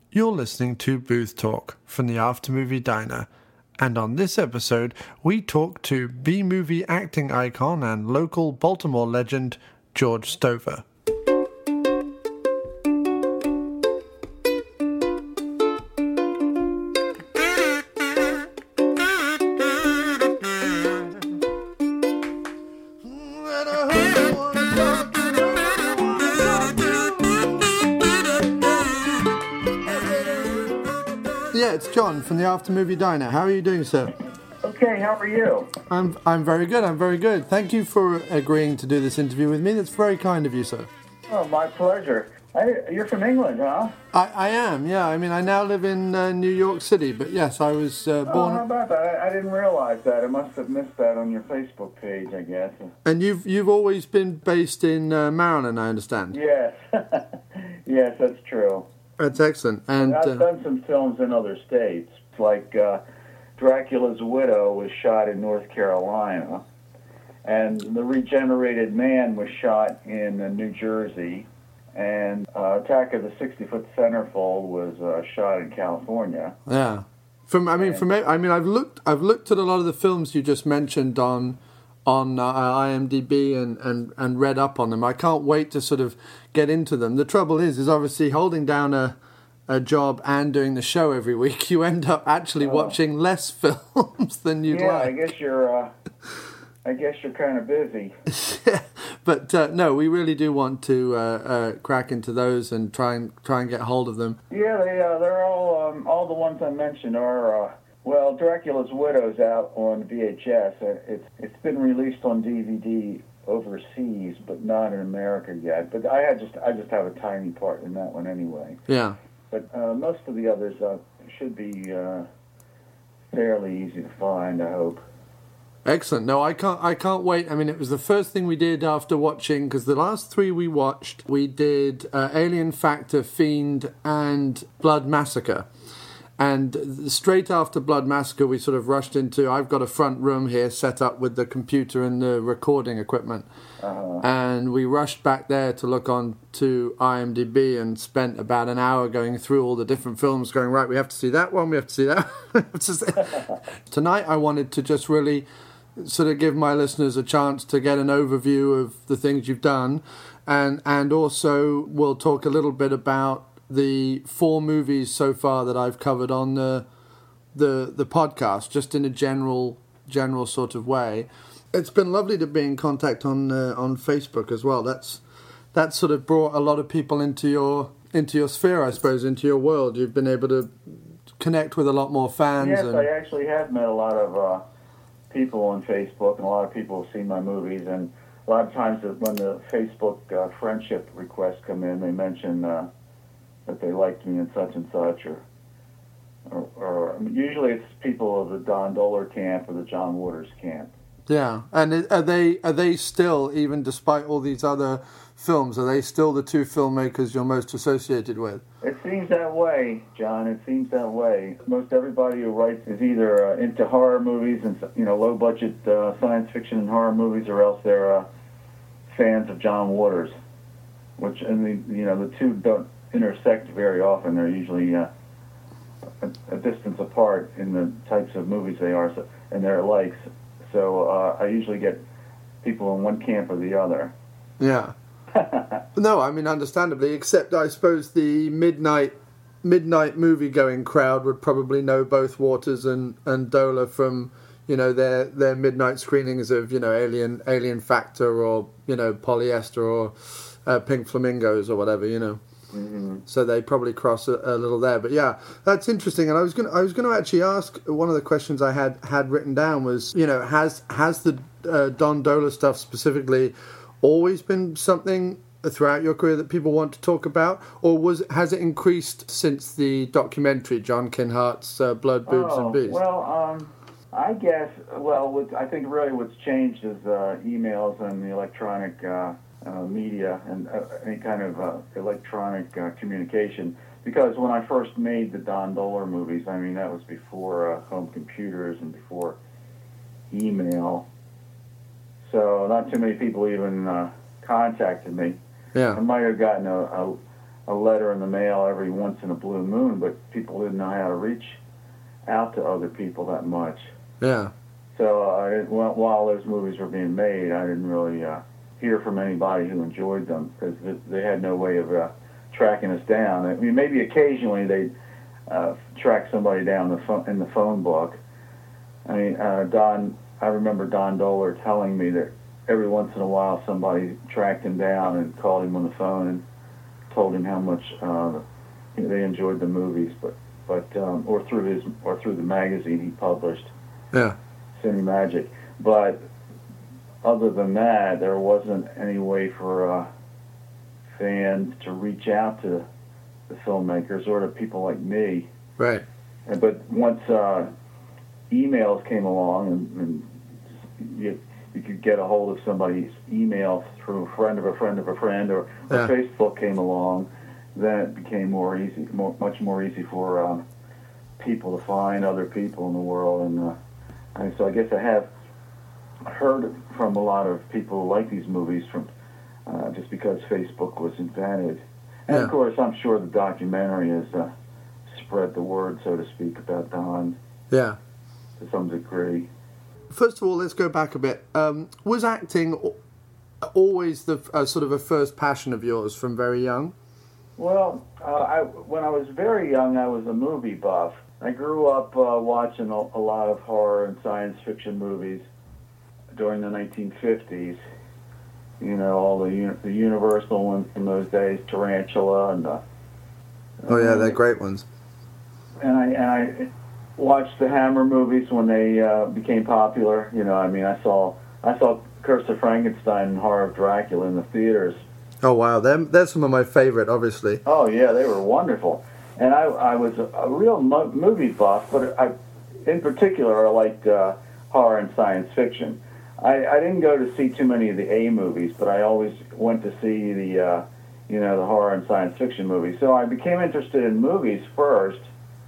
You're listening to Booth Talk from the Aftermovie Diner, and on this episode, we talk to B-movie acting icon and local Baltimore legend, George Stover. Yeah, it's John from the Aftermovie Diner. How are you doing, sir? Okay, how are you? I'm very good, I'm very good. Thank you for agreeing to do this interview with me. That's very kind of you, sir. Oh, my pleasure. You're from England, huh? I am, yeah. I mean, I now live in New York City, but yes, I was born... Oh, how about that? I didn't realize that. I must have missed that on your Facebook page, I guess. And you've always been based in Maryland, I understand? Yes. Yes, that's true. That's excellent. And I've done some films in other states, like Dracula's Widow was shot in North Carolina, and The Regenerated Man was shot in New Jersey, and Attack of the 60-Foot Centerfold was shot in California. Yeah. I've looked at a lot of the films you just mentioned on IMDb and read up on them. I can't wait to sort of get into them. The trouble is obviously holding down a job and doing the show every week, you end up actually watching less films than you'd like. I guess you're kind of busy. Yeah, but no, we really do want to crack into those and try and get hold of them. Yeah, they're all the ones I mentioned are. Well, Dracula's Widow's out on VHS. It's been released on DVD overseas, but not in America yet. But I just have a tiny part in that one anyway. Yeah. But most of the others should be fairly easy to find, I hope. Excellent. No, I can't wait. I mean, it was the first thing we did after watching, because the last three we watched, we did Alien Factor, Fiend, and Blood Massacre. And straight after Blood Massacre, we sort of rushed into, I've got a front room here set up with the computer and the recording equipment. Uh-huh. And we rushed back there to look on to IMDb and spent about an hour going through all the different films, going, right, we have to see that one, we have to see that. Tonight I wanted to just really sort of give my listeners a chance to get an overview of the things you've done. And also we'll talk a little bit about the 4 movies so far that I've covered on the podcast, just in a general sort of way. It's been lovely to be in contact on Facebook as well. That's sort of brought a lot of people into your sphere, I suppose, into your world. You've been able to connect with a lot more fans. Yes, I actually have met a lot of people on Facebook, and a lot of people have seen my movies. And a lot of times when the Facebook friendship requests come in, they mention that they liked me in such and such, or usually it's people of the Don Dohler camp or the John Waters camp. Yeah, and are they still, even despite all these other films, are they still the 2 filmmakers you're most associated with? It seems that way, John. It seems that way. Most everybody who writes is either into horror movies and low budget science fiction and horror movies, or else they're fans of John Waters, which the two don't intersect very often. They're usually a distance apart in the types of movies they are, and their likes. So I usually get people in one camp or the other. Yeah. No, I mean, understandably, except I suppose the midnight movie-going crowd would probably know both Waters and Dohler from, their midnight screenings of, Alien Factor or, Polyester or Pink Flamingos or whatever, Mm-hmm. So they probably cross a little there, but yeah, that's interesting. And I was going to actually ask, one of the questions I had written down was, has the Don Dohler stuff specifically always been something throughout your career that people want to talk about, or has it increased since the documentary John Kinhart's Blood, Boobs and Bees? Well, I guess. Well, I think really what's changed is emails and the electronic media and any kind of electronic communication. Because when I first made the Don Dohler movies, I mean, that was before home computers and before email. So not too many people even contacted me. Yeah. I might have gotten a a letter in the mail every once in a blue moon, but people didn't know how to reach out to other people that much. Yeah. So while those movies were being made, I didn't really hear from anybody who enjoyed them because they had no way of tracking us down. I mean, maybe occasionally they'd track somebody down in the phone book. I mean, I remember Don Dohler telling me that every once in a while somebody tracked him down and called him on the phone and told him how much they enjoyed the movies, but or through the magazine he published. Yeah. Cine Magic. But other than that, there wasn't any way for fans to reach out to the filmmakers or to people like me. Right. But once emails came along and you could get a hold of somebody's email through a friend of a friend of a friend, or Facebook came along, then it became much more easy for people to find other people in the world. And so I guess I have heard from a lot of people who like these movies from just because Facebook was invented. And of course, I'm sure the documentary has spread the word, so to speak, about Don. Yeah. To some degree. First of all, let's go back a bit. Was acting always the sort of a first passion of yours from very young? Well, when I was very young, I was a movie buff. I grew up watching a lot of horror and science fiction movies during the 1950s. You know, all the Universal ones from those days, Tarantula and they're great ones. And I watched the Hammer movies when they became popular. You know, I mean, I saw Curse of Frankenstein and Horror of Dracula in the theaters. Oh wow, they're some of my favorite, obviously. Oh yeah, they were wonderful. And I was a real movie buff, but in particular, I liked horror and science fiction. I didn't go to see too many of the A movies, but I always went to see the horror and science fiction movies. So I became interested in movies first,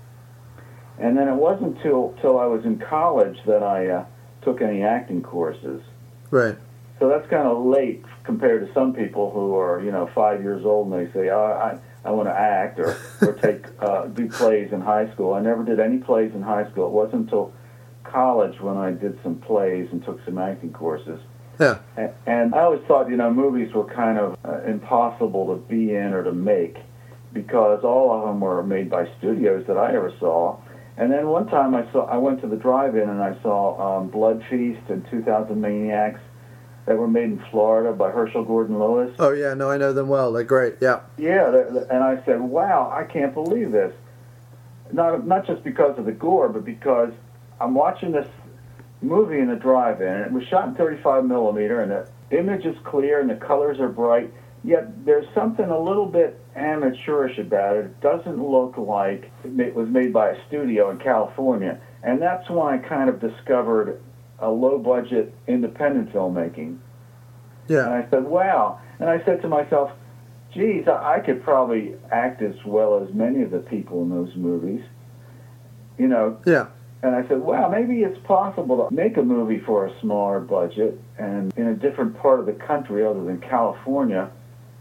and then it wasn't till I was in college that I took any acting courses. Right. So that's kind of late compared to some people who are 5 years old and they say, I want to act or do plays in high school. I never did any plays in high school. It wasn't until college when I did some plays and took some acting courses. Yeah. And I always thought, movies were kind of impossible to be in or to make because all of them were made by studios that I ever saw. And then one time I went to the drive-in and I saw Blood Feast and 2000 Maniacs that were made in Florida by Herschel Gordon Lewis. Oh yeah, no, I know them well. They're great. Yeah. Yeah, and I said, wow, I can't believe this. Not just because of the gore, but because I'm watching this movie in the drive-in, and it was shot in 35 millimeter, and the image is clear and the colors are bright. Yet there's something a little bit amateurish about it. It doesn't look like it was made by a studio in California, and that's when I kind of discovered a low-budget independent filmmaking. Yeah. And I said, wow. And I said to myself, geez, I could probably act as well as many of the people in those movies. Yeah. And I said, wow, maybe it's possible to make a movie for a smaller budget and in a different part of the country other than California.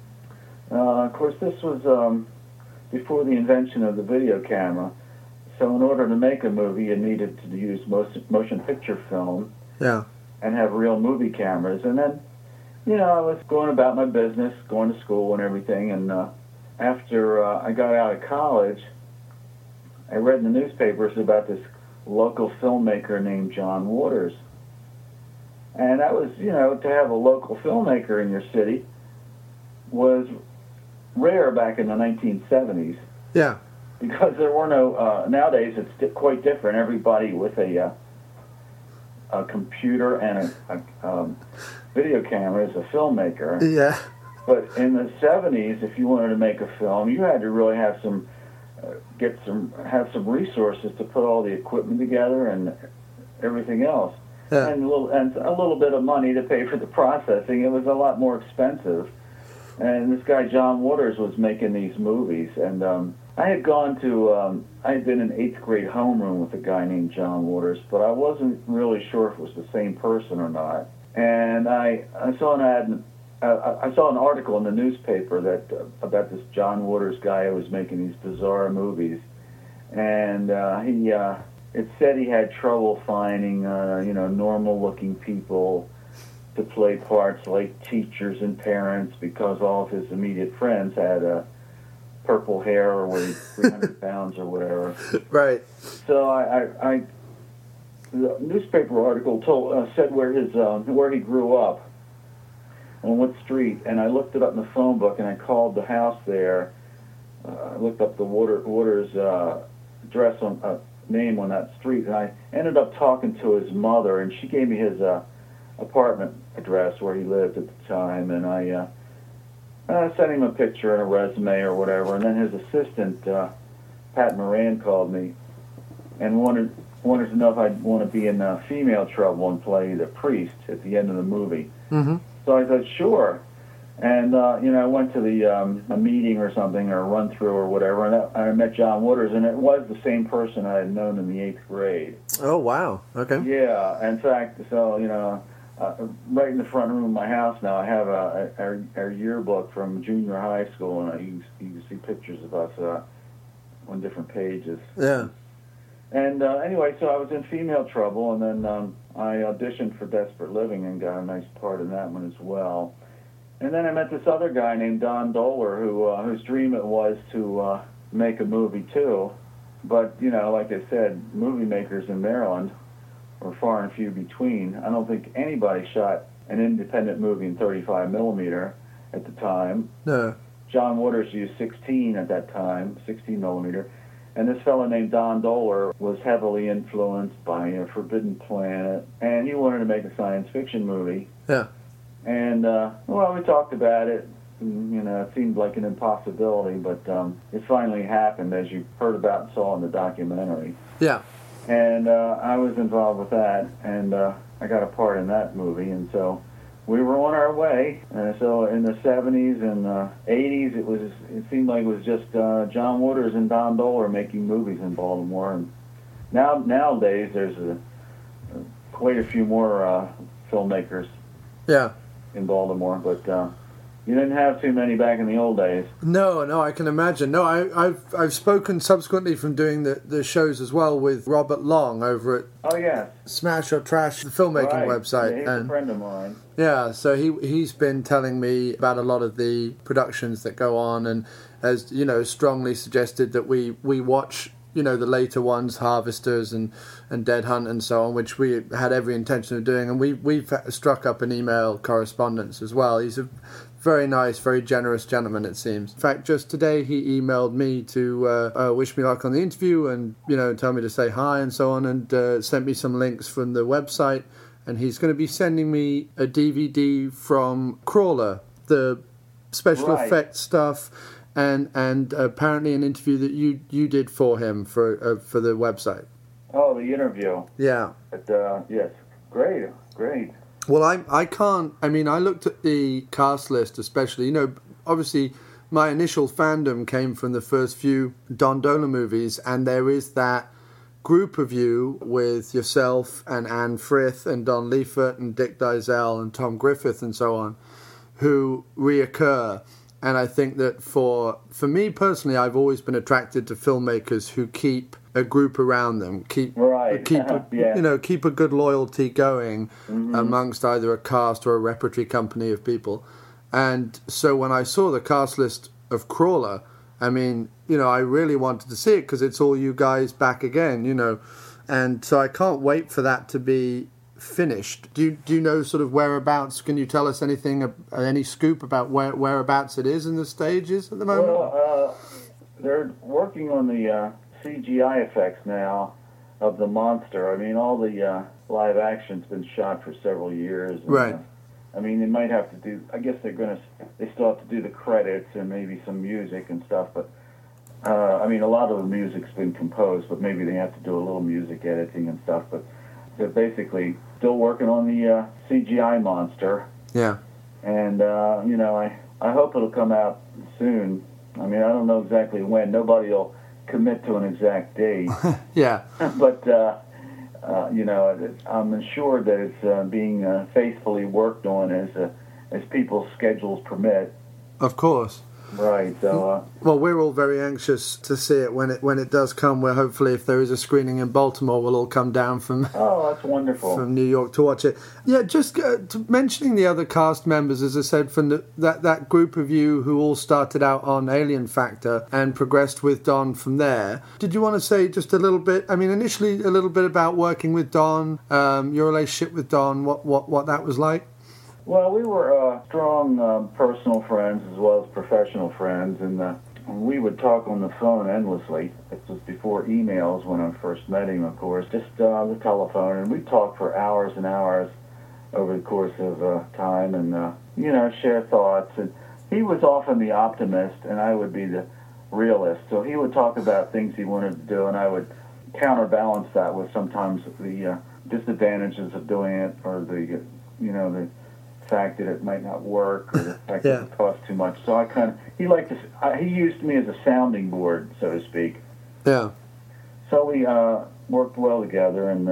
Of course, this was before the invention of the video camera. So in order to make a movie, you needed to use motion picture film and have real movie cameras. And then, I was going about my business, going to school and everything. And after I got out of college, I read in the newspapers about this local filmmaker named John Waters. And that was, to have a local filmmaker in your city was rare back in the 1970s. Yeah. Because there were no, nowadays it's quite different. Everybody with a computer and a video camera is a filmmaker. Yeah. But in the 70s, if you wanted to make a film, you had to really have some resources to put all the equipment together and everything else, and a little bit of money to pay for the processing. It was a lot more expensive. And this guy John Waters was making these movies, and I had been in 8th grade homeroom with a guy named John Waters, but I wasn't really sure if it was the same person or not. And I saw an ad I saw an article in the newspaper that about this John Waters guy who was making these bizarre movies, and it said he had trouble finding normal-looking people to play parts like teachers and parents because all of his immediate friends had purple hair or weighed 300 pounds or whatever. Right. So the newspaper article said where he grew up, on what street, and I looked it up in the phone book, and I called the house there. I looked up the Waters address name on that street, and I ended up talking to his mother, and she gave me his apartment address where he lived at the time, and I sent him a picture and a resume or whatever, and then his assistant, Pat Moran, called me and wanted to know if I'd want to be in Female Trouble and play the priest at the end of the movie. Mm-hmm. So I said, sure. And, I went to a meeting or something, or a run-through or whatever, and I met John Waters, and it was the same person I had known in the 8th grade. Oh, wow. Okay. Yeah, in fact, so, right in the front room of my house now, I have our yearbook from junior high school, and you can see pictures of us on different pages. Yeah. And anyway, so I was in Female Trouble, and then I auditioned for Desperate Living and got a nice part in that one as well. And then I met this other guy named Don Dohler, whose dream it was to make a movie too. But, like I said, movie makers in Maryland were far and few between. I don't think anybody shot an independent movie in 35 millimeter at the time. No. John Waters used 16 at that time, 16 millimeter. And this fellow named Don Dohler was heavily influenced by Forbidden Planet, and he wanted to make a science fiction movie. Yeah. And, we talked about it. It seemed like an impossibility, but it finally happened, as you heard about and saw in the documentary. Yeah. And I was involved with that, and I got a part in that movie, and so we were on our way. So in the 70s and 80s, it seemed like it was just John Waters and Don Dohler making movies in Baltimore. And nowadays, there's quite a few more filmmakers. Yeah. In Baltimore, but you didn't have too many back in the old days. No, I can imagine. No, I've spoken subsequently from doing the shows as well with Robert Long over at Smash or Trash, the filmmaking website. Yeah, he's a friend of mine. Yeah, so he's been telling me about a lot of the productions that go on, and has strongly suggested that we watch the later ones, Harvesters and Dead Hunt and so on, which we had every intention of doing, and we've struck up an email correspondence as well. He's a very nice, very generous gentleman, it seems. In fact, just today he emailed me to wish me luck on the interview and tell me to say hi and so on, and sent me some links from the website, and he's going to be sending me a DVD from Crawler, the special effects stuff. And apparently an interview that you did for him for the website. Oh, the interview. Yeah. But, yes, great. Well, I looked at the cast list especially. Obviously my initial fandom came from the first few Don Dohler movies, and there is that group of you with yourself and Anne Frith and Don Liefert and Dick Dysel and Tom Griffith and so on, who reoccur. And I think that for me personally, I've always been attracted to filmmakers who keep a group around them, keep a good loyalty going amongst either a cast or a repertory company of people. And so when I saw the cast list of Crawler, I really wanted to see it because it's all you guys back again, and so I can't wait for that to be finished. Do you know sort of whereabouts? Can you tell us anything, any scoop about whereabouts it is in the stages at the moment? Well, they're working on the CGI effects now of the monster. All the live action's been shot for several years. And, right. They might have to do. I guess they still have to do the credits and maybe some music and stuff. But a lot of the music's been composed, but maybe they have to do a little music editing and stuff. But they're basically still working on the CGI monster. Yeah. And, I hope it'll come out soon. I don't know exactly when. Nobody will commit to an exact date. Yeah. But, I'm assured that it's being faithfully worked on as as people's schedules permit. Of course. Right. So. Well, we're all very anxious to see it when it does come. Where hopefully, if there is a screening in Baltimore, we'll all come down from that's wonderful. From New York to watch it. Yeah, just mentioning the other cast members, as I said, from that group of you who all started out on Alien Factor and progressed with Don from there. Did you want to say just a little bit? I mean, initially a little bit about working with Don, your relationship with Don, what that was like. Well, we were strong personal friends as well as professional friends, and we would talk on the phone endlessly. This was before emails when I first met him, of course, just the telephone, and we'd talk for hours and hours over the course of time and, share thoughts. And he was often the optimist, and I would be the realist. So he would talk about things he wanted to do, and I would counterbalance that with sometimes the disadvantages of doing it or the fact that it might not work or the fact that it costs too much. So he used me as a sounding board, so to speak. Yeah. So we worked well together, and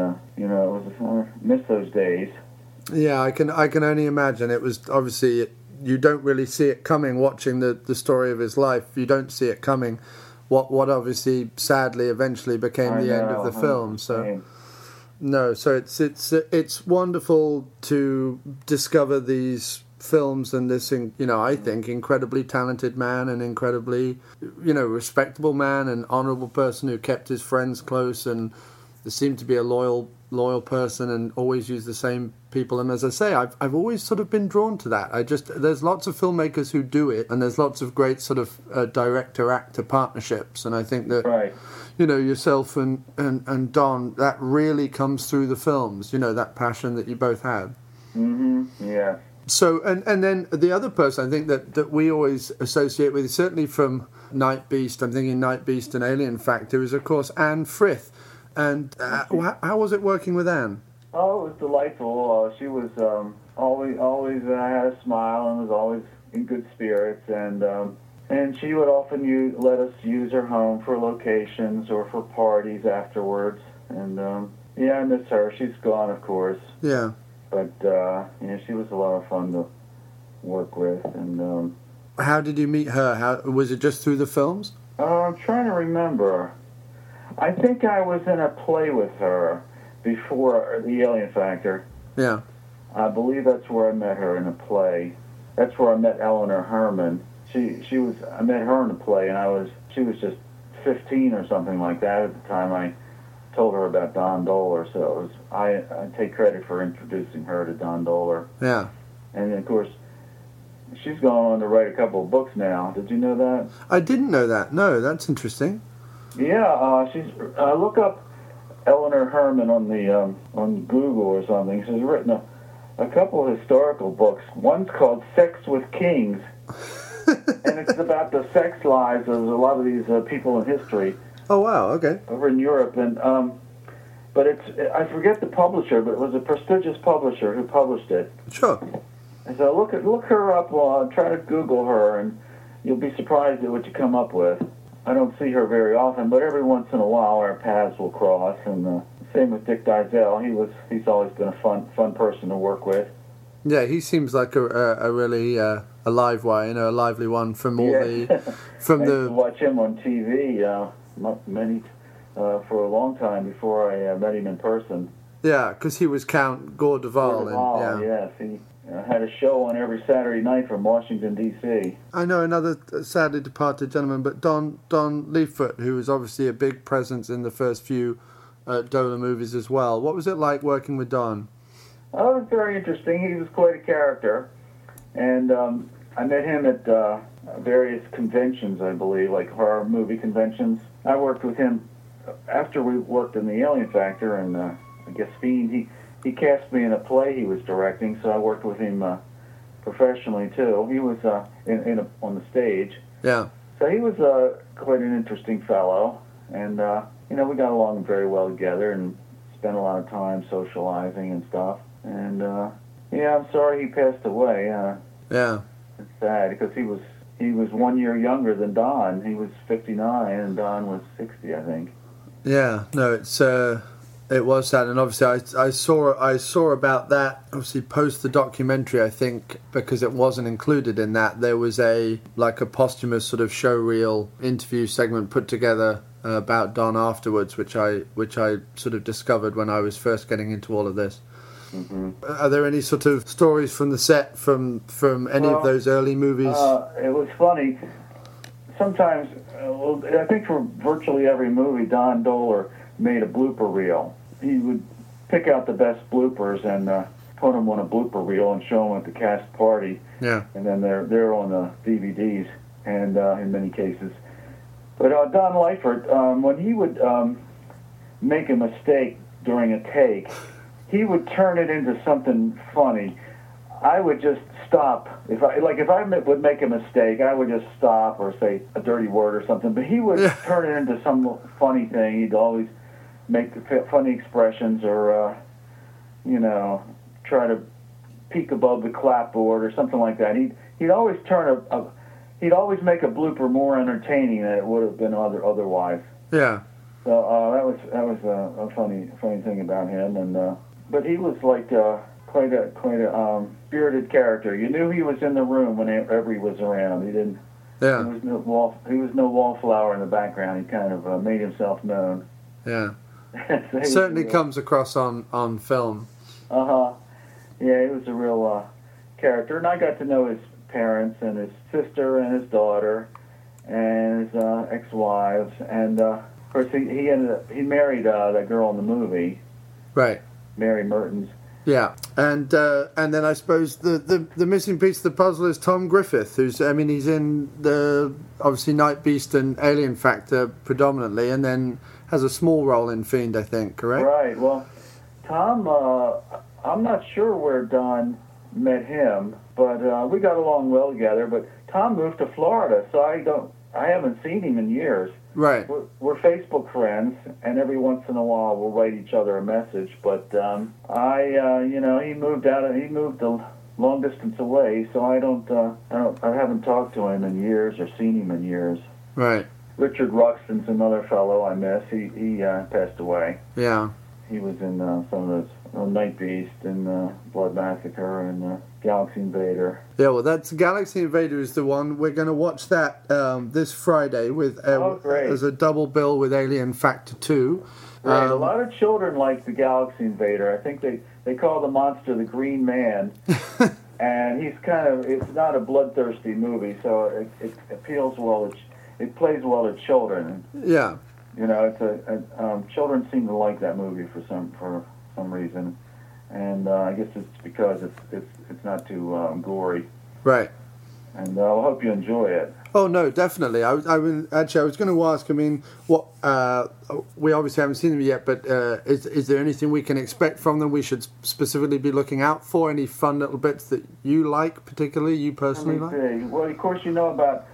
I miss those days. Yeah, I can only imagine. It was obviously you don't really see it coming. Watching the story of his life, you don't see it coming. What obviously sadly eventually became the end of the film. So. No, so it's wonderful to discover these films and this, I think, incredibly talented man and incredibly, respectable man and honourable person who kept his friends close and seemed to be a loyal person and always used the same people. And as I say, I've always sort of been drawn to that. There's lots of filmmakers who do it, and there's lots of great sort of director-actor partnerships, and I think that. Right. Yourself and Don, that really comes through the films, that passion that you both had. Mm-hmm, yeah. So, and then the other person I think that we always associate with, certainly from Night Beast, I'm thinking Night Beast and Alien Factor, is of course Anne Frith. And how was it working with Anne? Oh, it was delightful. She was always had a smile and was always in good spirits, and she would often let us use her home for locations or for parties afterwards. And, I miss her. She's gone, of course. Yeah. But, she was a lot of fun to work with. And how did you meet her? How was it just through the films? I'm trying to remember. I think I was in a play with her before the Alien Factor. Yeah. I believe that's where I met her, in a play. That's where I met Eleanor Herman. I met her in a play, and she was just 15 or something like that at the time. I told her about Don Dohler, so I take credit for introducing her to Don Dohler. Yeah. And of course, she's gone on to write a couple of books now. Did you know that? I didn't know that. No, that's interesting. Yeah, she's. Look up Eleanor Herman on Google or something. She's written a couple of historical books. One's called Sex with Kings. And it's about the sex lives of a lot of these people in history. Oh wow! Okay. Over in Europe, and but I forget the publisher, but it was a prestigious publisher who published it. Sure. And so look her up. Try to Google her, and you'll be surprised at what you come up with. I don't see her very often, but every once in a while our paths will cross. And same with Dick Dysel. He's always been a fun person to work with. Yeah, he seems like a really a live one, a lively one from all the from I the. used to watch him on TV for a long time before I met him in person. Yeah, because he was Count Gore Duvall. Yes, he had a show on every Saturday night from Washington D.C. I know another sadly departed gentleman, but Don Leafoot, who was obviously a big presence in the first few Dohler movies as well. What was it like working with Don? Oh, it was very interesting. He was quite a character. And I met him at various conventions, I believe, like horror movie conventions. I worked with him after we worked in the Alien Factor, and I guess Fiend, he cast me in a play he was directing, so I worked with him professionally, too. He was on the stage. Yeah. So he was quite an interesting fellow, and, we got along very well together and spent a lot of time socializing and stuff. And, I'm sorry he passed away. Yeah. It's sad, because he was 1 year younger than Don. He was 59, and Don was 60, I think. Yeah, no, it's It was sad, and obviously I saw about that. Obviously, post the documentary, I think because it wasn't included in that, there was a posthumous sort of showreel interview segment put together about Don afterwards, which I sort of discovered when I was first getting into all of this. Mm-hmm. Are there any sort of stories from the set from any of those early movies? It was funny. Sometimes, I think for virtually every movie, Don Dohler made a blooper reel. He would pick out the best bloopers and put them on a blooper reel and show them at the cast party. Yeah. And then they're on the DVDs, and in many cases. But Don Leifert, when he would make a mistake during a take, he would turn it into something funny. I would just stop. If I would make a mistake, I would just stop or say a dirty word or something. But he would turn it into some funny thing. He'd always make funny expressions or, try to peek above the clapboard or something like that. He'd always he'd always make a blooper more entertaining than it would have been otherwise. Yeah. So that was a funny thing about him, and but he was like quite a spirited character. You knew he was in the room whenever he was around. He didn't. Yeah. He was no wallflower in the background. He kind of made himself known. Yeah. So certainly comes across on film. Yeah, he was a real character, and I got to know his parents and his sister and his daughter and his ex-wives, and of course he married that girl in the movie, right? Mary Mertens. Yeah, and then I suppose the missing piece of the puzzle is Tom Griffith, he's in the obviously Night Beast and Alien Factor predominantly, and then has a small role in Fiend, I think, correct? Right. Well, Tom, I'm not sure where Don met him, but we got along well together. But Tom moved to Florida, so I haven't seen him in years. Right. We're Facebook friends, and every once in a while we'll write each other a message. But he moved a long distance away, so I haven't talked to him in years or seen him in years. Right. Richard Ruxton's another fellow I miss. He passed away. Yeah. He was in some of those Night Beast and Blood Massacre and Galaxy Invader. Yeah, well, that's Galaxy Invader is the one. We're going to watch that this Friday with as a double bill with Alien Factor 2. Right, a lot of children like the Galaxy Invader. I think they call the monster the Green Man. And it's not a bloodthirsty movie, so it appeals well. It plays well to children. Yeah. Children seem to like that movie for some reason, and I guess it's because it's not too gory. Right. And I hope you enjoy it. Oh no, definitely. I was going to ask. What we obviously haven't seen them yet, but is there anything we can expect from them? We should specifically be looking out for any fun little bits that you like, particularly you personally like. Well, of course, you know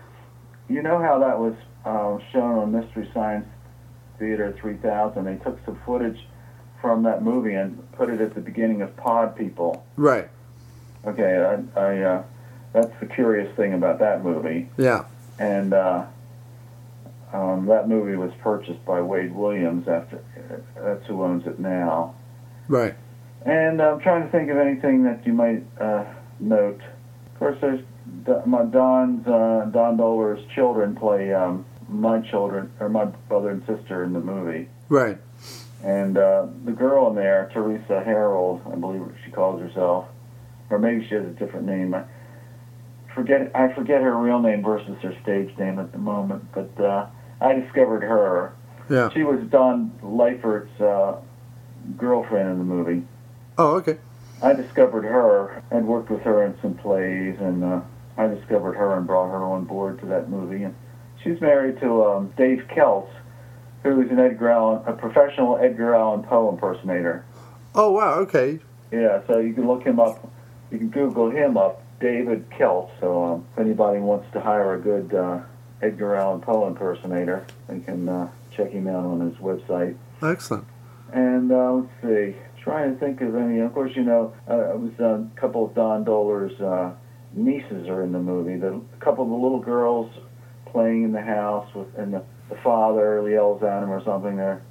how that was shown on Mystery Science Theater 3000. They took some footage from that movie and put it at the beginning of Pod People. Right. Okay, I that's the curious thing about that movie. Yeah. And that movie was purchased by Wade Williams. That's who owns it now. Right. And I'm trying to think of anything that you might note. Of course, there's Don Dohler's children play my children, or my brother and sister in the movie. Right. And the girl in there, Teresa Harold, I believe she calls herself, or maybe she has a different name. I forget her real name versus her stage name at the moment, but I discovered her. Yeah. She was Don Leifert's girlfriend in the movie. Oh, okay. I discovered her and worked with her in some plays, and I discovered her and brought her on board to that movie. And she's married to Dave Kelts, who is a professional Edgar Allan Poe impersonator. Oh, wow, okay. Yeah, so you can look him up. You can Google him up, David Kelts. So if anybody wants to hire a good Edgar Allan Poe impersonator, they can check him out on his website. Excellent. And let's see. Trying to think of any. Of course, it was a couple of Don Dohler's nieces are in the movie. A couple of the little girls playing in the house and the father yells at him or something.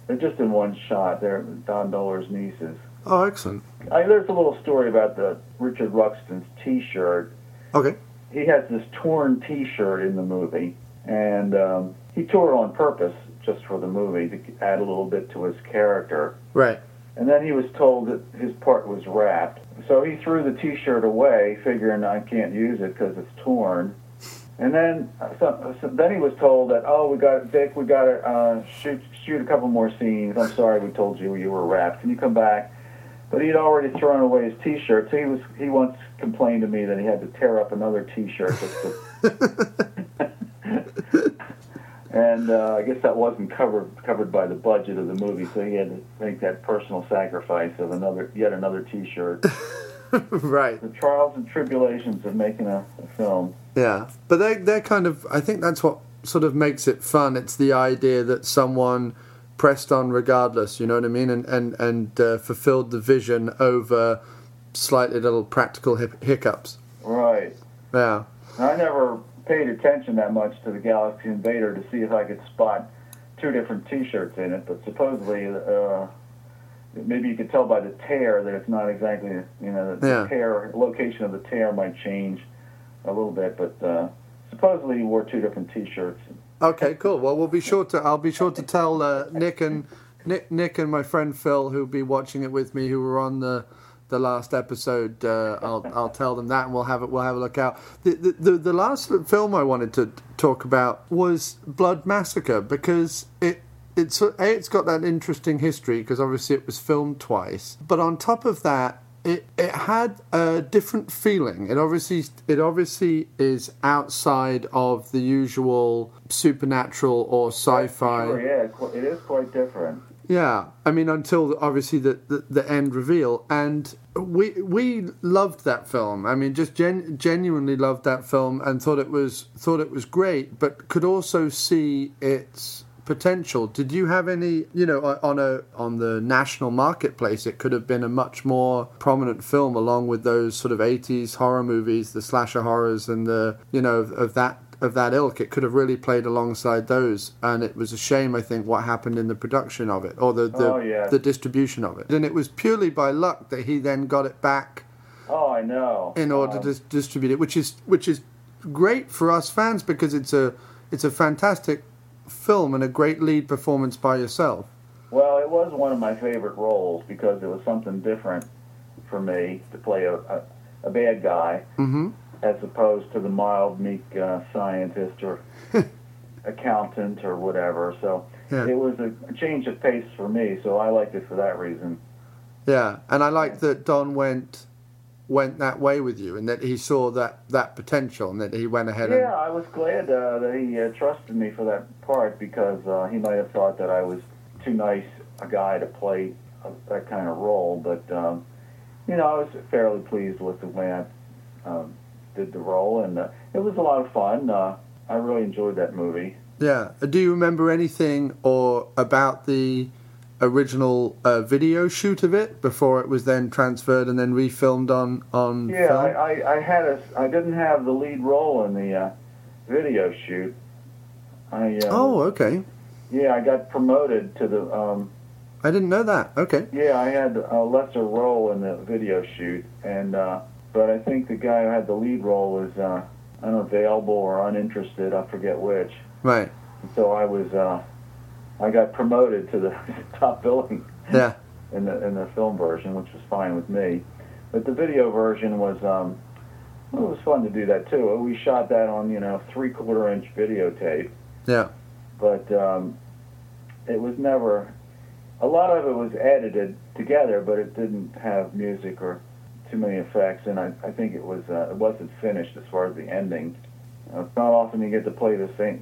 They're just in one shot. They're Don Knoller's nieces. Oh, excellent. There's a little story about the Richard Ruxton's T-shirt. Okay. He has this torn T-shirt in the movie, and he tore it on purpose just for the movie to add a little bit to his character. Right. And then he was told that his part was wrapped. So he threw the T-shirt away, figuring I can't use it because it's torn. And then then he was told that, Dick, we got to shoot a couple more scenes. I'm sorry we told you were wrapped. Can you come back? But he'd already thrown away his T-shirt. So he once complained to me that he had to tear up another T-shirt just to... And I guess that wasn't covered by the budget of the movie, so he had to make that personal sacrifice of yet another T-shirt. Right. The trials and tribulations of making a film. Yeah, but they're kind of, I think that's what sort of makes it fun. It's the idea that someone pressed on regardless, you know what I mean, and fulfilled the vision over slightly little practical hiccups. Right. Yeah. I never paid attention that much to the Galaxy Invader to see if I could spot two different T-shirts in it, but supposedly maybe you could tell by the tear that it's not exactly, the tear, location of the tear might change a little bit, but supposedly he wore two different T-shirts. Okay, cool. Well, I'll be sure to tell Nick and my friend Phil, who'll be watching it with me, who were on the last episode. I'll tell them that, and we'll have a look out. The last film I wanted to talk about was Blood Massacre, because it's got that interesting history, because obviously it was filmed twice, but on top of that, it had a different feeling. It obviously is outside of the usual supernatural or sci-fi. Sure, yeah, it is quite different. Yeah, I mean, until obviously the end reveal, and we loved that film. I mean, just genuinely loved that film, and thought it was great, but could also see its potential. Did you have any, on the national marketplace, it could have been a much more prominent film, along with those sort of 80s horror movies, the slasher horrors, and the of that ilk. It could have really played alongside those, and it was a shame, I think, what happened in the production of it, or the distribution of it. And it was purely by luck that he then got it back. Oh, I know. In order to distribute it, which is great for us fans, because it's a fantastic film and a great lead performance by yourself. Well, it was one of my favorite roles because it was something different for me to play a bad guy. Mm-hmm. As opposed to the mild, meek scientist or accountant or whatever. So It was a change of pace for me, so I liked it for that reason. Yeah, and I liked that Don went that way with you, and that he saw that potential, and that he went ahead and... Yeah, I was glad that he trusted me for that part, because he might have thought that I was too nice a guy to play that kind of role, but, I was fairly pleased with the way I... did the role, and it was a lot of fun. I really enjoyed that movie. Yeah. Do you remember anything about the original video shoot of it before it was then transferred and then refilmed on Yeah, film? I didn't have the lead role in the video shoot. Okay. Yeah, I got promoted to the... I didn't know that. Okay. Yeah, I had a lesser role in the video shoot, and... but I think the guy who had the lead role was unavailable or uninterested. I forget which. Right. And so I got promoted to the top billing. Yeah. In the film version, which was fine with me. But the video version was it was fun to do that too. We shot that on 3/4-inch videotape. Yeah. But it was never. A lot of it was edited together, but it didn't have music or too many effects, and I think it wasn't finished as far as the ending. It's not often you get to play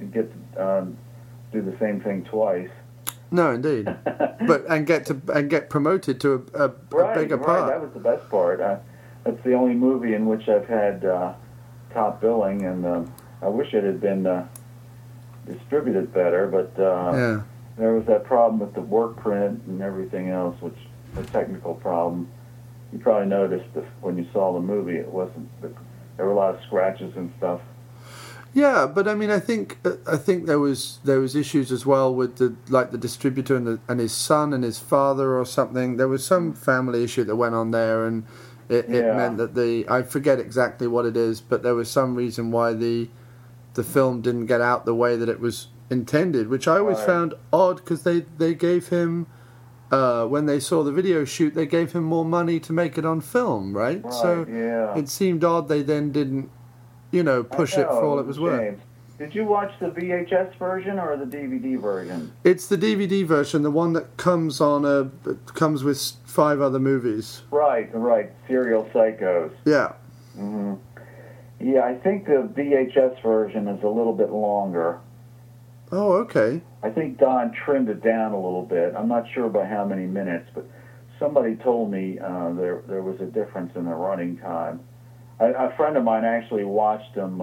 do the same thing twice. No, indeed. But get promoted to a bigger part. Right, that was the best part. That's the only movie in which I've had top billing, and I wish it had been distributed better, but there was that problem with the work print and everything else, which was a technical problem. You probably noticed when you saw the movie, there were a lot of scratches and stuff. Yeah, but I mean, I think there was issues as well with the distributor and his son and his father or something. There was some family issue that went on there, and it meant that I forget exactly what it is, but there was some reason why the film didn't get out the way that it was intended, which I always found odd, because they gave him, when they saw the video shoot, they gave him more money to make it on film, right? So it seemed odd they then didn't, push it for all it was worth. Did you watch the VHS version or the DVD version? It's the DVD version, the one that comes with 5 other movies. Right. Serial Psychos. Yeah. Mm-hmm. Yeah, I think the VHS version is a little bit longer. Oh, okay. I think Don trimmed it down a little bit. I'm not sure by how many minutes, but somebody told me there was a difference in the running time. A friend of mine actually watched them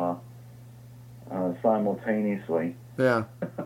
simultaneously. Yeah.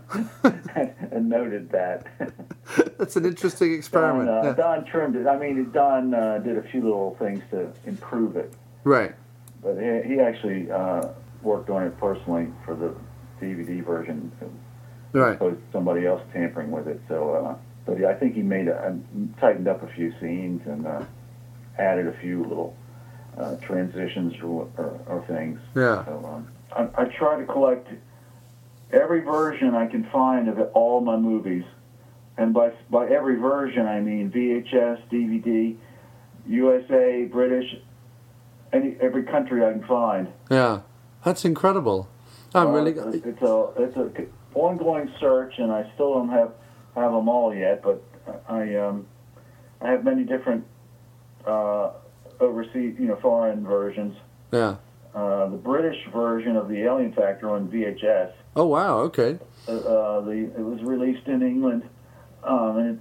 and noted that. That's an interesting experiment. Don trimmed it. I mean, Don did a few little things to improve it. Right. But he actually worked on it personally for the DVD version, right, as opposed to somebody else tampering with it. So, but I think he tightened up a few scenes and added a few little transitions or things. Yeah. So, I try to collect every version I can find of all my movies, and by every version I mean VHS, DVD, USA, British. Every country I can find. Yeah, that's incredible. It's a ongoing search, and I still don't have them all yet. But I have many different overseas, foreign versions. Yeah. The British version of the Alien Factor on VHS. Oh wow! Okay. It was released in England, and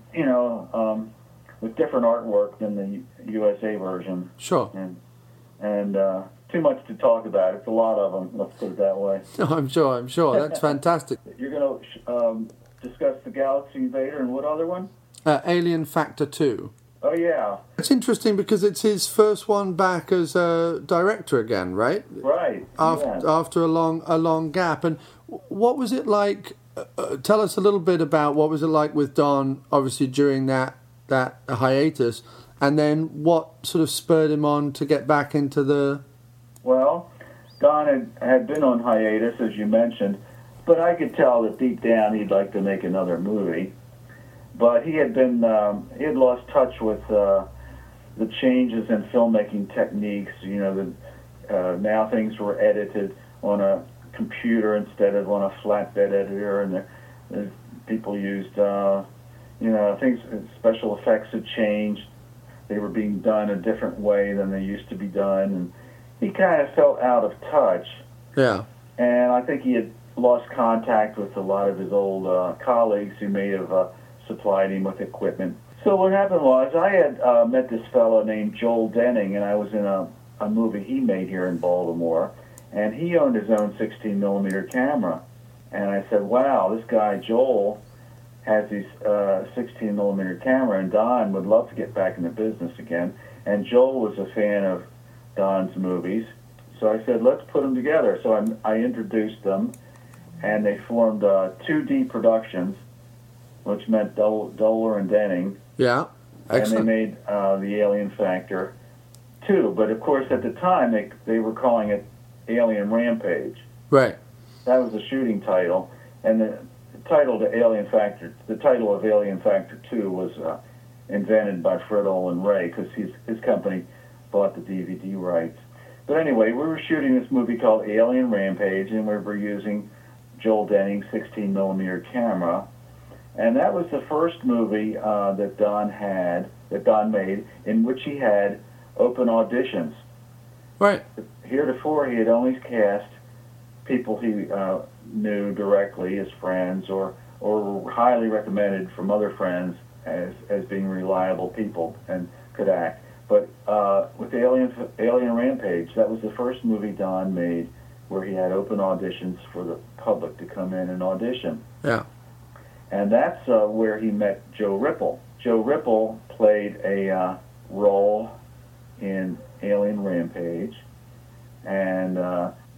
with different artwork than the USA version. Sure. And too much to talk about. It's a lot of them. Let's put it that way. Oh, I'm sure. That's fantastic. You're going to discuss the Galaxy Invader and what other one? Alien Factor 2. Oh, yeah. It's interesting because it's his first one back as a director again, right? Right. After a long gap. And what was it like? Tell us a little bit about what was it like with Don, obviously during that hiatus. And then what sort of spurred him on to get back into the... Well, Don had been on hiatus, as you mentioned, but I could tell that deep down he'd like to make another movie. But he had lost touch with the changes in filmmaking techniques. Now things were edited on a computer instead of on a flatbed editor, and people used, things, special effects had changed. They were being done a different way than they used to be done, and he kind of felt out of touch. Yeah. And I think he had lost contact with a lot of his old colleagues who may have supplied him with equipment. So what happened was I had met this fellow named Joel Denning, and I was in a movie he made here in Baltimore, and he owned his own 16mm camera. And I said, wow, this guy Joel has his 16mm camera, and Don would love to get back in the business again. And Joel was a fan of Don's movies, so I said, let's put them together. So I introduced them, and they formed 2D Productions, which meant Doler and Denning. Yeah, excellent. And they made the Alien Factor 2. But of course, at the time, they were calling it Alien Rampage. Right. That was the shooting title, and the title of Alien Factor 2 was invented by Fred Olen Ray because his company bought the DVD rights. But anyway, we were shooting this movie called Alien Rampage, and we were using Joel Denning's 16mm camera, and that was the first movie that Don made, in which he had open auditions. Right. Heretofore, he had only cast people he knew directly as friends, or highly recommended from other friends as being reliable people and could act. But with Alien Rampage, that was the first movie Don made where he had open auditions for the public to come in and audition. Yeah. And that's where he met Joe Ripple. Joe Ripple played a role in Alien Rampage, and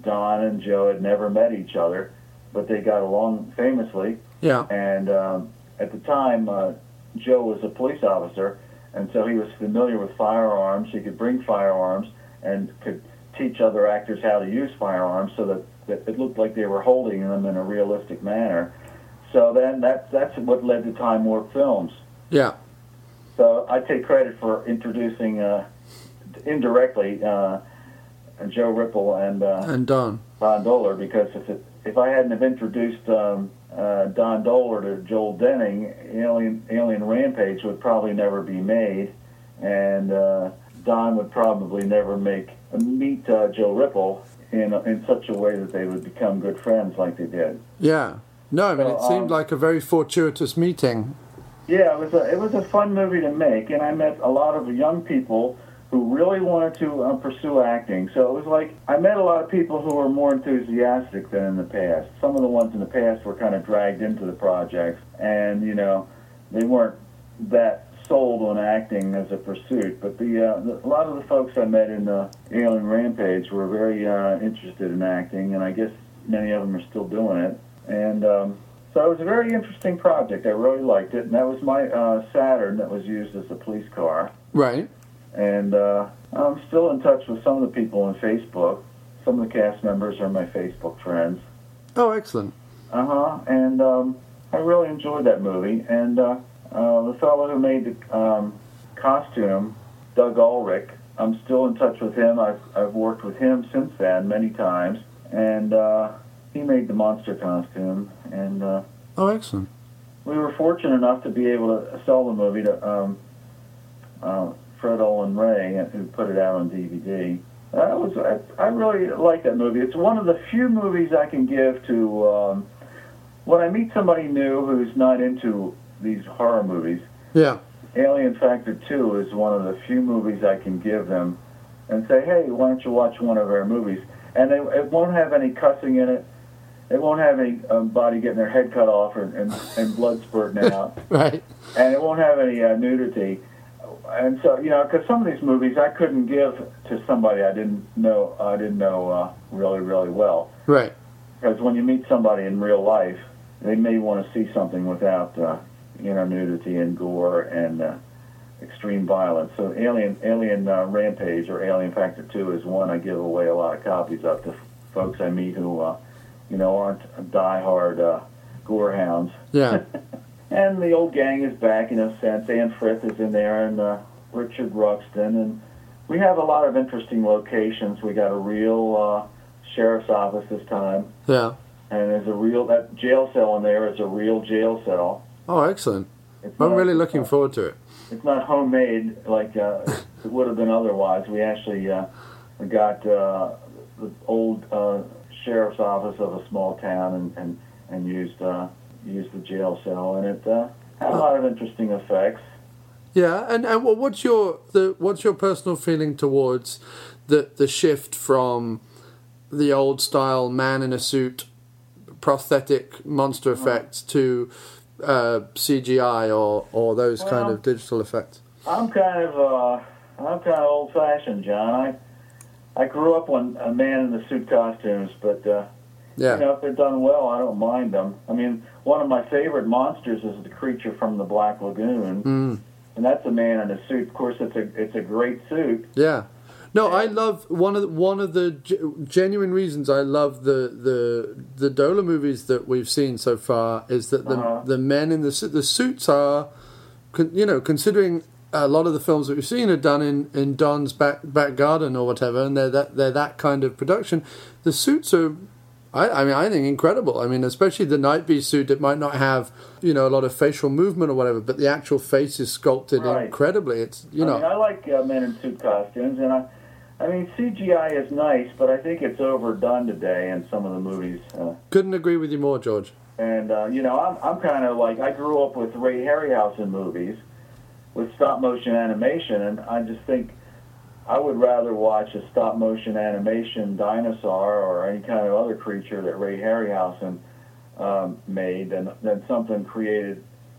Don and Joe had never met each other, but they got along famously. Yeah. And at the time, Joe was a police officer, and so he was familiar with firearms. He could bring firearms and could teach other actors how to use firearms so that it looked like they were holding them in a realistic manner. So then that's what led to Time Warp Films. Yeah. So I take credit for introducing indirectly Joe Ripple and Don Dohler, because if I hadn't have introduced Don Dohler to Joel Denning, Alien Rampage would probably never be made, and Don would probably never meet Joe Ripple in such a way that they would become good friends like they did. Yeah. No, I mean, it seemed like a very fortuitous meeting. Yeah, it was a fun movie to make, and I met a lot of young people who really wanted to pursue acting. So it was like I met a lot of people who were more enthusiastic than in the past. Some of the ones in the past were kind of dragged into the projects, and they weren't that sold on acting as a pursuit. But a lot of the folks I met in Alien Rampage were very interested in acting, and I guess many of them are still doing it. And so it was a very interesting project. I really liked it, and that was my Saturn that was used as a police car. Right. And I'm still in touch with some of the people on Facebook. Some of the cast members are my Facebook friends. Oh, excellent. And I really enjoyed that movie. And the fellow who made the costume, Doug Ulrich, I'm still in touch with him. I've worked with him since then many times. And he made the monster costume. And oh, excellent. We were fortunate enough to be able to sell the movie to Fred Olin Ray, who put it out on DVD. I really like that movie. It's one of the few movies I can give to when I meet somebody new who's not into these horror movies. Yeah. Alien Factor 2 is one of the few movies I can give them and say, hey, why don't you watch one of our movies? And it won't have any cussing in it. It won't have anybody getting their head cut off and blood spurting out. Right. And it won't have any nudity. And so, because some of these movies I couldn't give to somebody I didn't know really, really well. Right. Because when you meet somebody in real life, they may want to see something without, nudity and gore and extreme violence. So Alien Rampage or Alien Factor 2 is one I give away a lot of copies of to folks I meet who, aren't diehard gore hounds. Yeah. And the old gang is back in a sense. Ann Frith is in there, and Richard Ruxton, and we have a lot of interesting locations. We got a real sheriff's office this time. Yeah. And there's that jail cell in there is a real jail cell. Oh, excellent. I'm really looking forward to it. It's not homemade like it would have been otherwise. We actually got the old sheriff's office of a small town and used the jail cell, and it had a lot of interesting effects. Yeah, and what's your personal feeling towards the shift from the old style man in a suit prosthetic monster effects to CGI or those kind of digital effects? I'm kind of old fashioned, John. I grew up on a man in the suit costumes, but if they're done well, I don't mind them. I mean, one of my favorite monsters is the creature from the Black Lagoon, and that's a man in a suit. Of course, it's a great suit. Yeah. No, I love one of the genuine reasons I love the Dohler movies that we've seen so far is that the men in the suits are, considering a lot of the films that we've seen are done in Don's back garden or whatever, and they're that kind of production. The suits are, I think, incredible. I mean, especially the Night Beast suit. It might not have a lot of facial movement or whatever, but the actual face is sculpted incredibly. It's I like men in suit costumes, and I mean, CGI is nice, but I think it's overdone today in some of the movies. Couldn't agree with you more, George. And, I'm kind of like, I grew up with Ray Harryhausen movies with stop-motion animation, and I just think I would rather watch a stop-motion animation dinosaur or any kind of other creature that Ray Harryhausen made than something created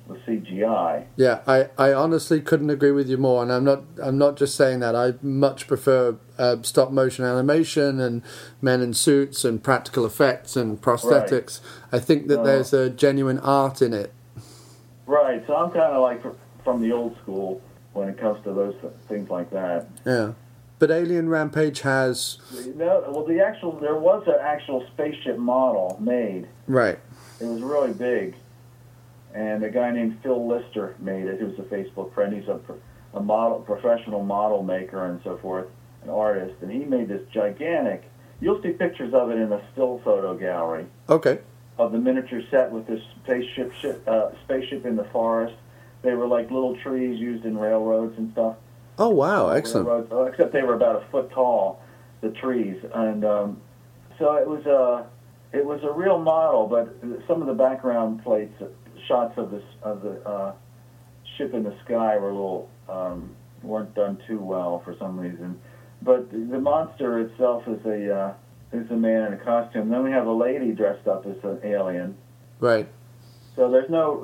with CGI. Yeah, I honestly couldn't agree with you more, and I'm not just saying that. I much prefer stop motion animation and men in suits and practical effects and prosthetics. Right. I think that there's a genuine art in it. Right. So I'm kind of like from the old school when it comes to those things like that. Yeah. But Alien Rampage has... No, well, there was an actual spaceship model made. Right. It was really big. And a guy named Phil Lister made it, who's a Facebook friend. He's a professional model maker and so forth, an artist. And he made this gigantic... You'll see pictures of it in the still photo gallery. Okay. Of the miniature set with this spaceship in the forest. They were like little trees used in railroads and stuff. Oh, wow, excellent. Except they were about a foot tall, the trees. And so it was a real model, but some of the background shots of the ship in the sky were a little, weren't done too well for some reason. But the monster itself is a man in a costume. Then we have a lady dressed up as an alien. Right. So there's no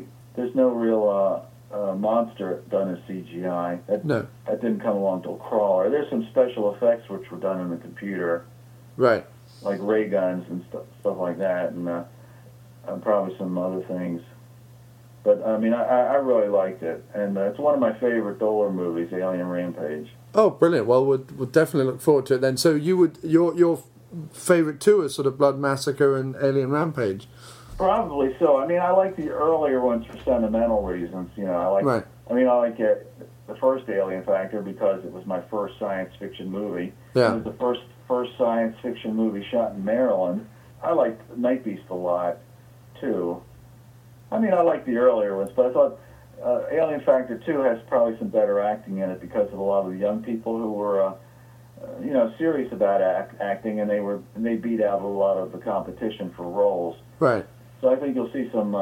real monster done as CGI. That didn't come along till Crawler. There's some special effects which were done in the computer. Right. Like ray guns and stuff like that, and probably some other things. But I mean, I really liked it, and it's one of my favorite Doller movies, Alien Rampage. Oh, brilliant! Well, we'll definitely look forward to it then. So your favorite two are sort of Blood Massacre and Alien Rampage. Probably so. I mean, I like the earlier ones for sentimental reasons. You know, I like. Right. I mean, I like the first Alien Factor because it was my first science fiction movie. Yeah. It was the first science fiction movie shot in Maryland. I liked Night Beast a lot, too. I mean, I like the earlier ones, but I thought Alien Factor 2 has probably some better acting in it because of a lot of the young people who were, serious about acting, and they beat out a lot of the competition for roles. Right. So I think you'll see some,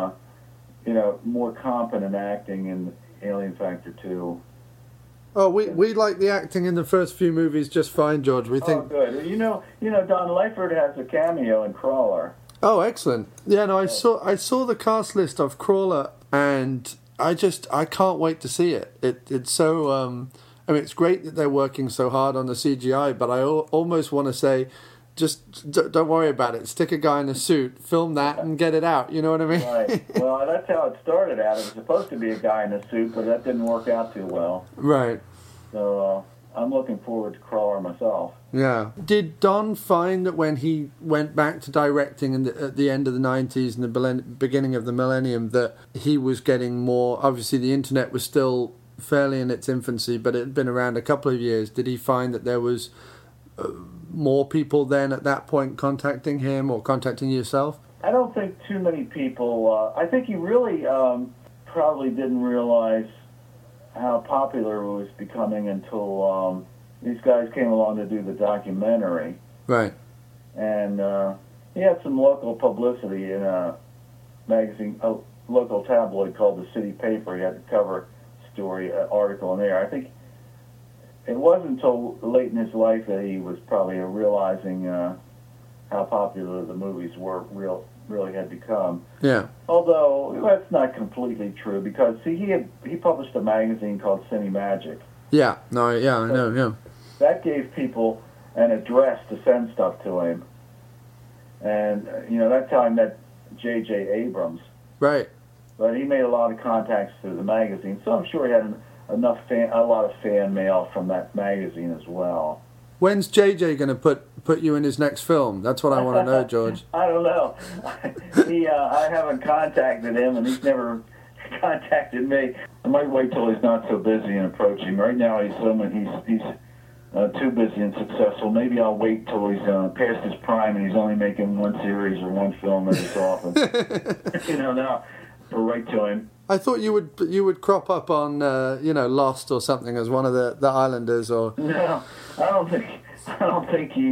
more competent acting in Alien Factor 2. Oh, we like the acting in the first few movies just fine, George. We think. Oh, good. You know, Don Leifert has a cameo in Crawler. Oh, excellent. Yeah, no, I saw the cast list of Crawler, and I can't wait to see it. It's so. I mean, it's great that they're working so hard on the CGI, but I almost want to say, just don't worry about it. Stick a guy in a suit, film that, and get it out. You know what I mean? Right. Well, that's how it started out. It was supposed to be a guy in a suit, but that didn't work out too well. Right. So I'm looking forward to Crawler myself. Yeah. Did Don find that when he went back to directing at the end of the 90s and the beginning of the millennium that he was getting more... Obviously, the internet was still fairly in its infancy, but it had been around a couple of years. Did he find that there was more people then at that point contacting him or contacting yourself? I don't think too many people... I think he really probably didn't realize how popular it was becoming until these guys came along to do the documentary. Right. And he had some local publicity in a magazine, a local tabloid called the City Paper. He had a cover story, article in there. I think it wasn't until late in his life that he was probably realizing how popular the movies really had become. Yeah. Although that's not completely true because he published a magazine called Cine Magic. Yeah. No. Yeah. I know. Yeah. That gave people an address to send stuff to him, and that's how I met J.J. Abrams. Right. But he made a lot of contacts through the magazine, so I'm sure he had a lot of fan mail from that magazine as well. When's JJ going to put you in his next film? That's what I want to know, George. I don't know. I haven't contacted him, and he's never contacted me. I might wait till he's not so busy and approach him. Right now, he's too busy and successful. Maybe I'll wait till he's past his prime and he's only making one series or one film every so often. Now, we'll write to him. I thought you would crop up on Lost or something as one of the Islanders or. No, I don't think he.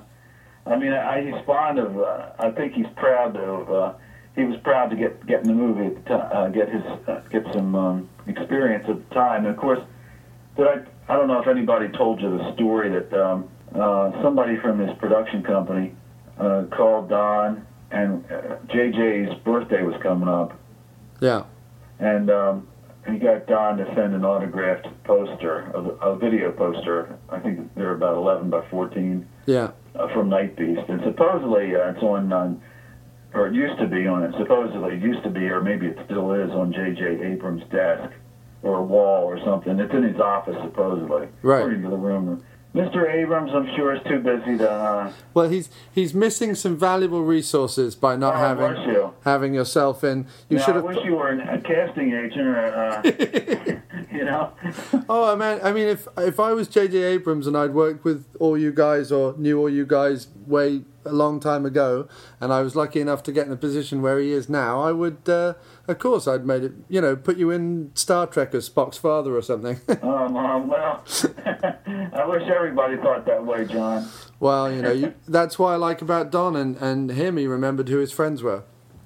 He's fond of. I think he's proud of. He was proud to get in the movie at the time, get some experience at the time. And of course, I don't know if anybody told you the story that somebody from his production company called Don, and JJ's birthday was coming up. Yeah. and he got Don to send an autographed poster, a video poster. I think they're about 11 by 14. Yeah. From Night Beast, and supposedly it's on, or it used to be on. Supposedly it used to be, or maybe it still is, on J.J. Abrams' desk or a wall or something. It's in his office supposedly, right, according to the rumor. Mr. Abrams, I'm sure, is too busy to. Well, he's missing some valuable resources by not having yourself in. You should have. I wish you were a casting agent, or you know. Oh man, I mean, if I was J.J. Abrams and I'd worked with all you guys or knew all you guys way a long time ago, and I was lucky enough to get in a position where he is now, I would, of course, I'd made it. Put you in Star Trek as Spock's father or something. Well, I wish everybody thought that way, John. Well, that's what I like about Don and him. He remembered who his friends were.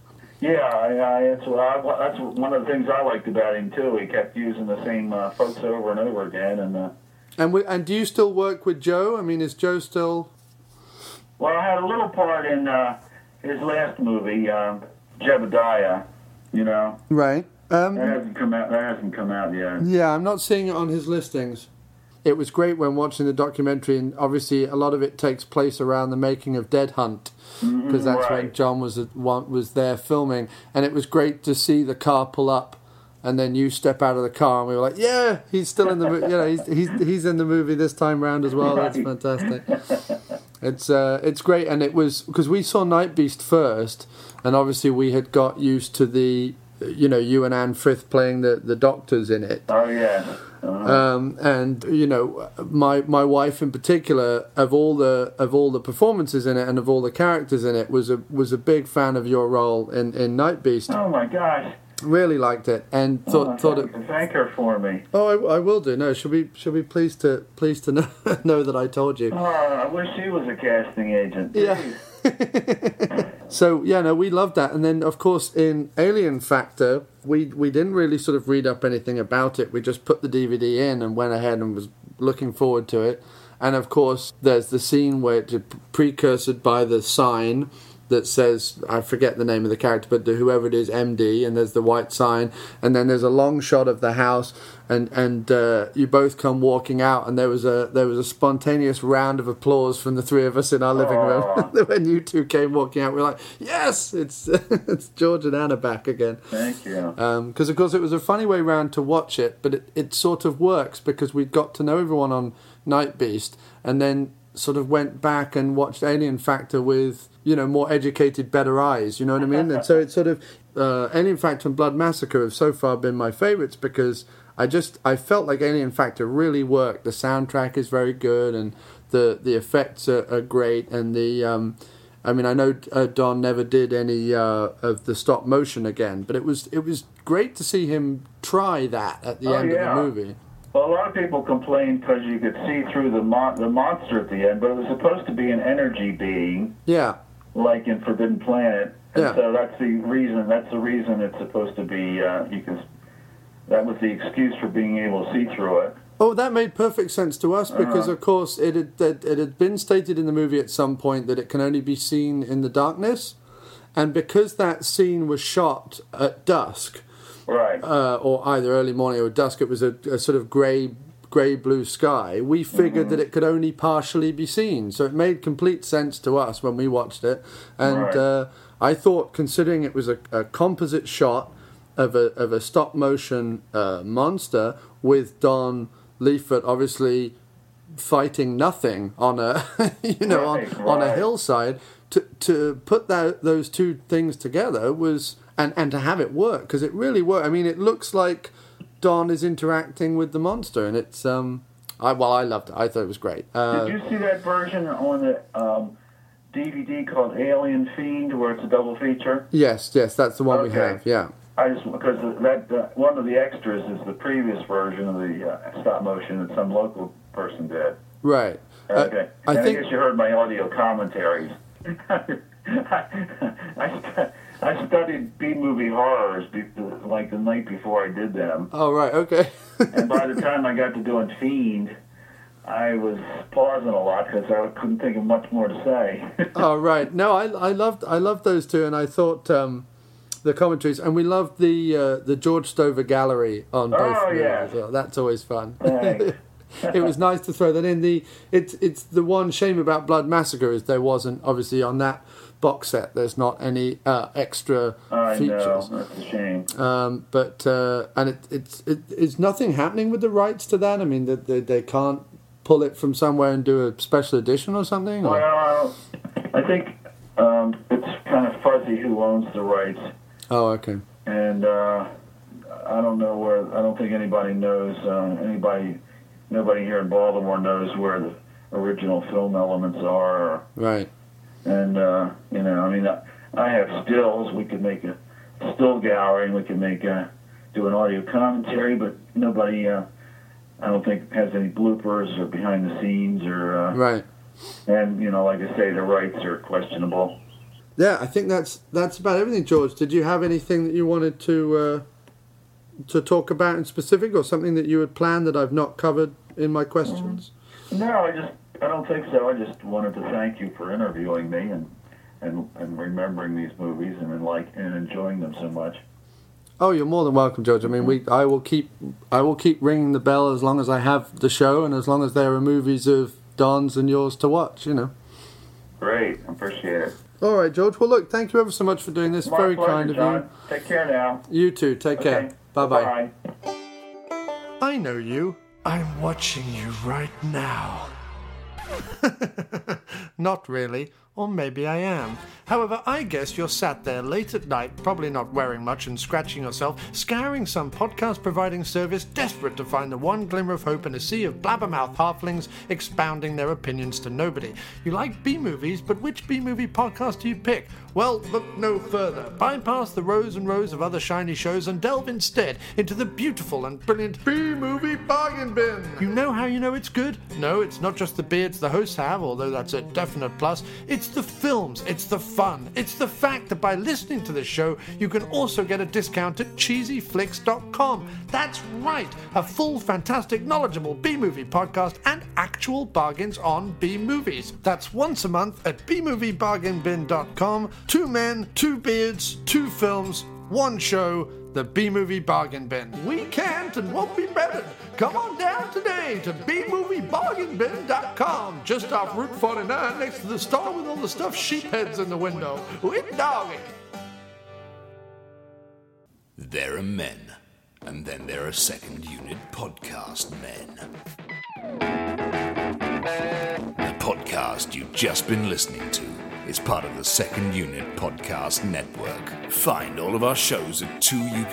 Yeah, that's one of the things I liked about him too. He kept using the same folks over and over again, and do you still work with Joe? I mean, is Joe still? Well, I had a little part in his last movie, Jebediah. Right. That hasn't come out. That hasn't come out yet. Yeah, I'm not seeing it on his listings. It was great when watching the documentary, and obviously a lot of it takes place around the making of Dead Hunt, because that's right. when John was there filming, and it was great to see the car pull up, and then you step out of the car, and we were like, "Yeah, he's still in the he's in the movie this time round as well." Right. That's fantastic. It's great, and it was because we saw Night Beast first, and obviously we had got used to the, you and Anne Frith playing the doctors in it. Oh yeah. And my wife in particular, of all the performances in it and of all the characters in it, was a big fan of your role in Night Beast. Oh my gosh! Really liked it, and thought it. Thank her for me. Oh, I will do. No, she'll be pleased to know that I told you. Oh, I wish she was a casting agent. Yeah. So we loved that, and then of course in Alien Factor we didn't really sort of read up anything about it. We just put the DVD in and went ahead and was looking forward to it. And of course there's the scene where it's precursored by the sign that says, I forget the name of the character, but whoever it is, MD, and there's the white sign, and then there's a long shot of the house, and you both come walking out, and there was a spontaneous round of applause from the three of us in our living room when you two came walking out. We're like, yes, it's George and Anna back again. Thank you. Because of course it was a funny way round to watch it, but it sort of works because we got to know everyone on Night Beast, and then sort of went back and watched Alien Factor with more educated, better eyes, you know what I mean? And so it's sort of Alien Factor and Blood Massacre have so far been my favourites because I felt like Alien Factor really worked. The soundtrack is very good, and the effects are great, and I know Don never did any of the stop motion again, but it was great to see him try that at the end of the movie. Well, a lot of people complained because you could see through the monster at the end, but it was supposed to be an energy being. Yeah. Like in Forbidden Planet. And yeah. So that's the reason it's supposed to be, that was the excuse for being able to see through it. Oh, that made perfect sense to us because, of course, it had been stated in the movie at some point that it can only be seen in the darkness. And because that scene was shot at dusk, right, or either early morning or dusk, it was a sort of grey-blue sky, we figured that it could only partially be seen. So it made complete sense to us when we watched it. And I thought, considering it was a composite shot of a stop-motion monster with Don Leifert obviously fighting nothing on a on a hillside, to put those two things together was and to have it work, because it really worked. I mean, it looks like Don is interacting with the monster, and it's I loved it. I thought it was great. Did you see that version on the DVD called Alien Fiend, where it's a double feature? Yes, that's the one we have. Yeah. Because that one of the extras is the previous version of the stop motion that some local person did. Right. Okay. I guess you heard my audio commentaries. I studied B-movie horrors like the night before I did them. Oh, right, okay. And by the time I got to doing Fiend, I was pausing a lot because I couldn't think of much more to say. Oh, right. No, I loved those two, and I thought the commentaries, and we loved the George Stover gallery on both movies yeah. as well. That's always fun. Thanks. It was nice to throw that in. It's the one shame about Blood Massacre is there wasn't, obviously, on that box set, there's not any extra features. I know, that's a shame. And it's nothing happening with the rights to that. I mean, they can't pull it from somewhere and do a special edition or something. Or? Well, I think it's kind of fuzzy who owns the rights. Oh, okay. And I don't know where. I don't think anybody knows. Nobody here in Baltimore knows where the original film elements are. Right. And I have stills. We could make a still gallery, and we could do an audio commentary. But nobody, I don't think, has any bloopers or behind the scenes or. Right. And like I say, the rights are questionable. Yeah, I think that's about everything, George. Did you have anything that you wanted to talk about in specific, or something that you had planned that I've not covered in my questions? No, I don't think so. I just wanted to thank you for interviewing me and remembering these movies and enjoying them so much. Oh, you're more than welcome, George. I mean, I will keep ringing the bell as long as I have the show, and as long as there are movies of Don's and yours to watch. Great, I appreciate it. All right, George. Well, look, thank you ever so much for doing this. My Very pleasure, kind of John. you. Take care now. You too. Take care. Bye-bye. Bye. I know you. I'm watching you right now. Not really. Or maybe I am. However, I guess you're sat there late at night, probably not wearing much and scratching yourself, scouring some podcast-providing service, desperate to find the one glimmer of hope in a sea of blabbermouth halflings expounding their opinions to nobody. You like B-movies, but which B-movie podcast do you pick? Well, look no further. Bypass the rows and rows of other shiny shows and delve instead into the beautiful and brilliant B-movie bargain bin. You know how you know it's good? No, it's not just the beards the hosts have, although that's a definite plus. It's the films, it's the fun, it's the fact that by listening to this show, you can also get a discount at cheesyflix.com. That's right, a full, fantastic, knowledgeable B-movie podcast and actual bargains on B-movies. That's once a month at bmoviebargainbin.com. 2 men, 2 beards, 2 films, 1 show, the B-Movie Bargain Bin. We can't and won't be bettered. Come on down today to bmoviebargainbin.com, just off Route 49 next to the store with all the stuffed sheepheads in the window. With doggy. There are men, and then there are second unit podcast men. The podcast you've just been listening to is part of the Second Unit Podcast Network. Find all of our shows at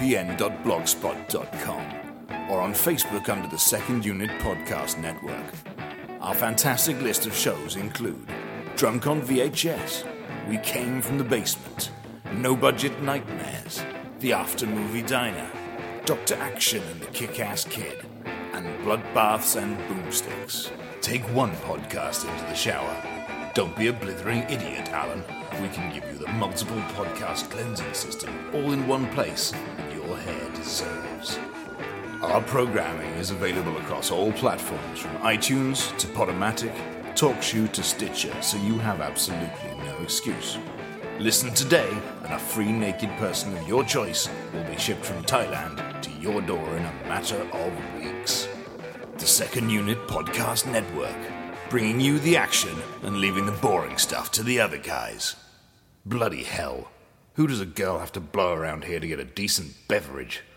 2upn.blogspot.com or on Facebook under the Second Unit Podcast Network. Our fantastic list of shows include Drunk on VHS, We Came from the Basement, No Budget Nightmares, The After Movie Diner, Dr. Action and the Kick-Ass Kid, and Bloodbaths and Boomsticks. Take one podcast into the shower. Don't be a blithering idiot, Alan. We can give you the multiple podcast cleansing system all in one place that your hair deserves. Our programming is available across all platforms from iTunes to Podomatic, TalkShoe to Stitcher, so you have absolutely no excuse. Listen today, and a free naked person of your choice will be shipped from Thailand to your door in a matter of weeks. The Second Unit Podcast Network, bringing you the action and leaving the boring stuff to the other guys. Bloody hell. Who does a girl have to blow around here to get a decent beverage?